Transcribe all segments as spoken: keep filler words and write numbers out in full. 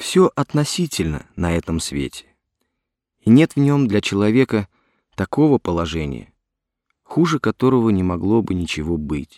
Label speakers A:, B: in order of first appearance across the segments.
A: Все относительно на этом свете, и нет в нем для человека такого положения, хуже которого не могло бы ничего быть.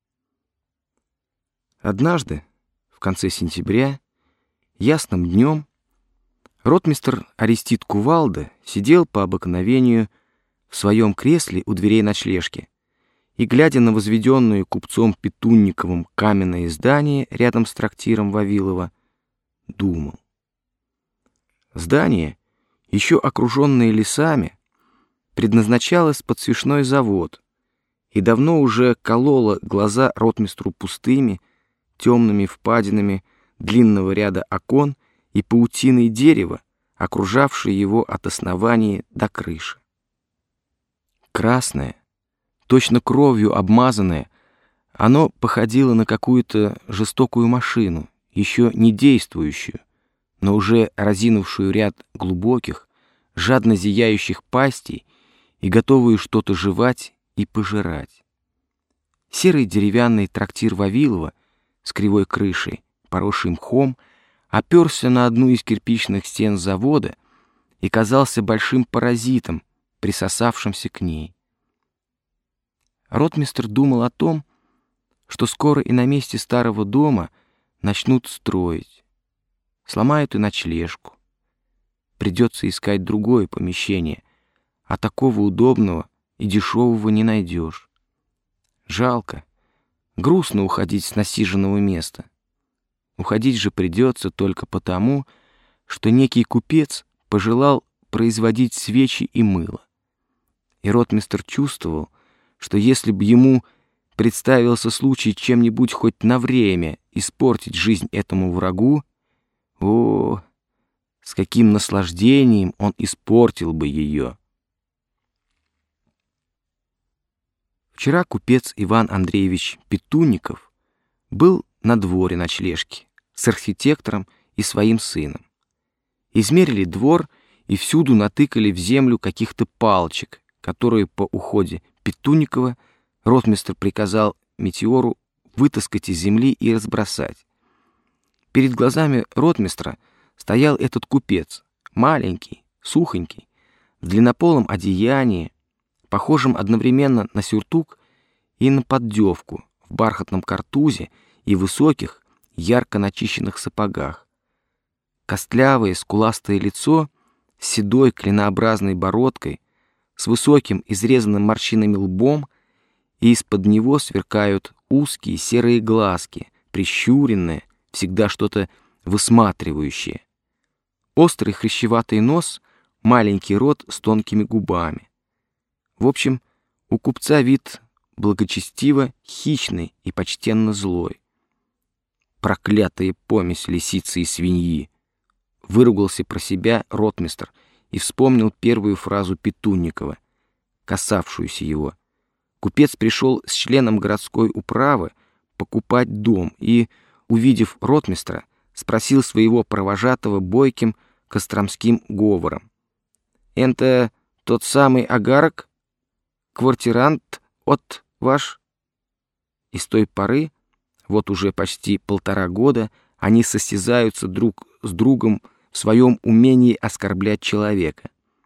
A: Однажды, в конце сентября, ясным днем, ротмистр Арестит Кувалда сидел по обыкновению в своем кресле у дверей ночлежки и, глядя на возведенное купцом Петунниковым каменное здание рядом с трактиром Вавилова, думал. Здание, еще окруженное лесами, предназначалось под свечной завод и давно уже кололо глаза ротмистру пустыми, темными впадинами длинного ряда окон и паутиной дерева, окружавшей его от основания до крыши. Красное, точно кровью обмазанное, оно походило на какую-то жестокую машину, еще не действующую, но уже разинувшую ряд глубоких, жадно зияющих пастей и готовую что-то жевать и пожирать. Серый деревянный трактир Вавилова с кривой крышей, поросший мхом, оперся на одну из кирпичных стен завода и казался большим паразитом, присосавшимся к ней. Ротмистр думал о том, что скоро и на месте старого дома начнут строить. Сломают и ночлежку. Придется искать другое помещение, а такого удобного и дешевого не найдешь. Жалко, грустно уходить с насиженного места. Уходить же придется только потому, что некий купец пожелал производить свечи и мыло. И ротмистр чувствовал, что если бы ему представился случай чем-нибудь хоть на время испортить жизнь этому врагу, о, с каким наслаждением он испортил бы ее. Вчера купец Иван Андреевич Петунников был на дворе ночлежки с архитектором и своим сыном. Измерили двор и всюду натыкали в землю каких-то палочек, которые по уходе Петунникова ротмистр приказал метеору вытаскать из земли и разбросать. Перед глазами ротмистра стоял этот купец, маленький, сухонький, в длиннополом одеянии, похожем одновременно на сюртук и на поддевку, в бархатном картузе и высоких, ярко начищенных сапогах. Костлявое, скуластое лицо с седой клинообразной бородкой, с высоким, изрезанным морщинами лбом, и из-под него сверкают узкие серые глазки, прищуренные, всегда что-то высматривающее. Острый хрящеватый нос, маленький рот с тонкими губами. В общем, у купца вид благочестиво хищный и почтенно злой. Проклятая помесь лисицы и свиньи! Выругался про себя ротмистр и вспомнил первую фразу Петунникова, касавшуюся его. Купец пришел с членом городской управы покупать дом и, увидев ротмистра, спросил своего провожатого бойким костромским говором: «Это тот самый агарок? Квартирант от ваш?» И с той поры, вот уже почти полтора года, они состязаются друг с другом в своем умении оскорблять человека.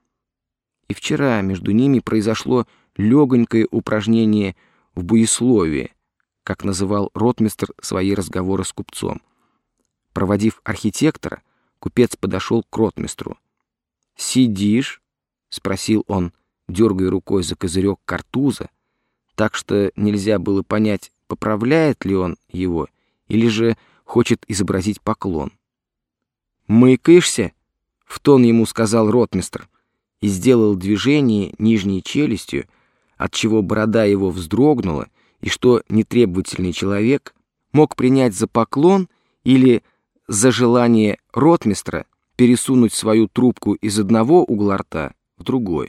A: И вчера между ними произошло легонькое упражнение в буесловии, как называл ротмистр свои разговоры с купцом. Проводив архитектора, купец подошел к ротмистру. «Сидишь?» — спросил он, дергая рукой за козырек картуза, так что нельзя было понять, поправляет ли он его или же хочет изобразить поклон. «Мыкаешься?» — в тон ему сказал ротмистр и сделал движение нижней челюстью, отчего борода его вздрогнула, и что нетребовательный человек мог принять за поклон или за желание ротмистра пересунуть свою трубку из одного угла рта в другой.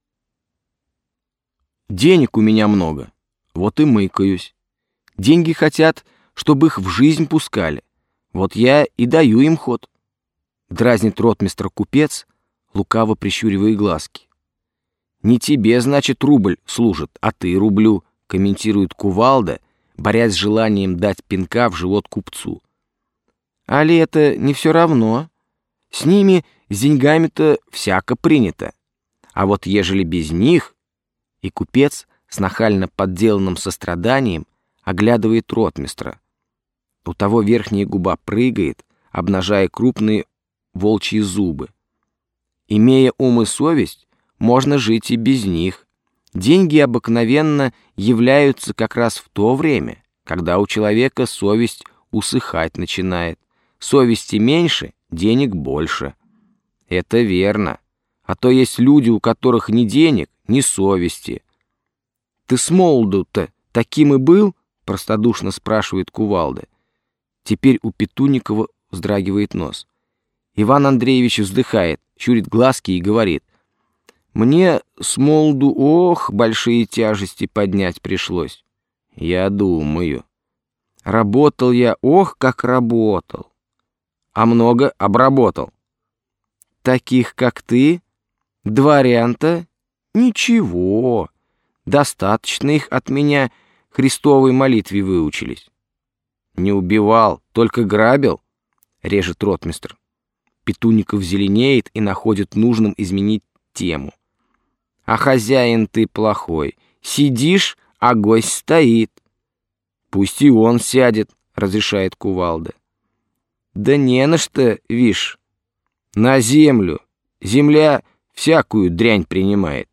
A: «Денег у меня много, вот и мыкаюсь. Деньги хотят, чтобы их в жизнь пускали, вот я и даю им ход», — дразнит ротмистр купец, лукаво прищуривая глазки. «Не тебе, значит, рубль служит, а ты рублю», — комментирует Кувалда, борясь с желанием дать пинка в живот купцу. «Али это не все равно?» С ними, с деньгами-то всяко принято. А вот ежели без них...» И купец с нахально подделанным состраданием оглядывает ротмистра. У того верхняя губа прыгает, обнажая крупные волчьи зубы. Имея ум и совесть, можно жить и без них. Деньги обыкновенно являются как раз в то время, когда у человека совесть усыхать начинает. Совести меньше, денег больше. Это верно. А то есть люди, у которых ни денег, ни совести. «Ты с молоду-то таким и был?» — простодушно спрашивает кувалда. Теперь у Петунникова вздрагивает нос. Иван Андреевич вздыхает, щурит глазки и говорит: «Мне с молоду, ох, большие тяжести поднять пришлось. Я думаю. Работал я, ох, как работал. А много обработал. Таких, как ты, дворян-то, ничего. Достаточно их от меня Христовой молитве выучились». «Не убивал, только грабил», — режет ротмистр. Петунников зеленеет и находит нужным изменить тему. «А хозяин ты плохой. Сидишь, а гость стоит». «Пусть и он сядет», — разрешает кувалда. «Да не на что, вишь. На землю. Земля всякую дрянь принимает».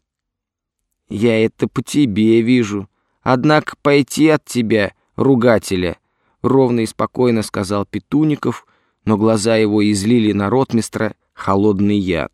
A: «Я это по тебе вижу. Однако пойти от тебя, ругателя», — ровно и спокойно сказал Петунников, но глаза его излили на ротмистра холодный яд.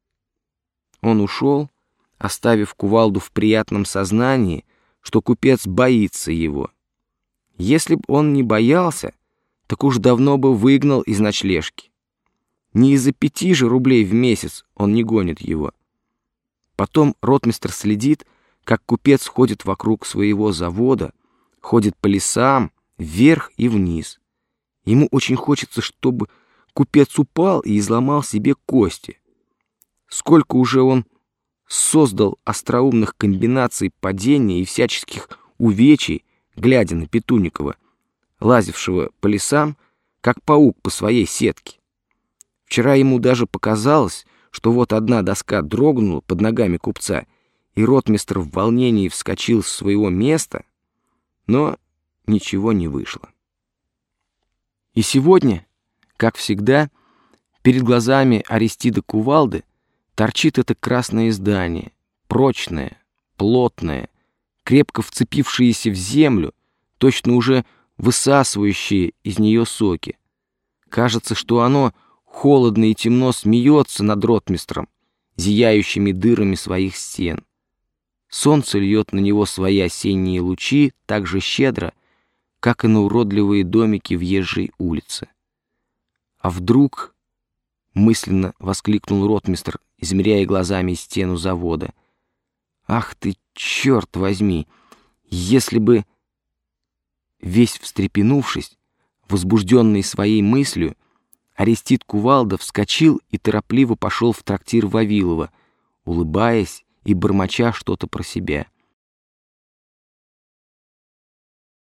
A: Он ушел, оставив кувалду в приятном сознании, что купец боится его. Если б он не боялся, так уж давно бы выгнал из ночлежки. Не из-за пяти же рублей в месяц он не гонит его. Потом ротмистр следит, как купец ходит вокруг своего завода, ходит по лесам, вверх и вниз. Ему очень хочется, чтобы купец упал и изломал себе кости. Сколько уже он создал остроумных комбинаций падения и всяческих увечий, глядя на Петунникова, лазившего по лесам, как паук по своей сетке. Вчера ему даже показалось, что вот одна доска дрогнула под ногами купца, и ротмистр в волнении вскочил с своего места, но ничего не вышло. И сегодня, как всегда, перед глазами Аристида Кувалды торчит это красное здание, прочное, плотное, крепко вцепившееся в землю, точно уже высасывающее из нее соки. Кажется, что оно холодно и темно смеется над ротмистром, зияющими дырами своих стен. Солнце льет на него свои осенние лучи так же щедро, как и на уродливые домики въезжей улицы. А вдруг, мысленно воскликнул ротмистр, измеряя глазами стену завода, «Ах ты, черт возьми! Если бы...» Весь встрепенувшись, возбужденный своей мыслью, Аристид Кувалда вскочил и торопливо пошел в трактир Вавилова, улыбаясь и бормоча что-то про себя.